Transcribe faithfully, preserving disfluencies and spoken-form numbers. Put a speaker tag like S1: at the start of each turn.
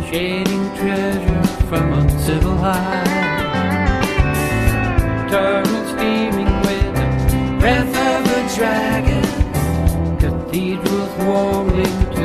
S1: shading treasure from uncivil high. Turtle steaming with the breath of a dragon, cathedrals warming to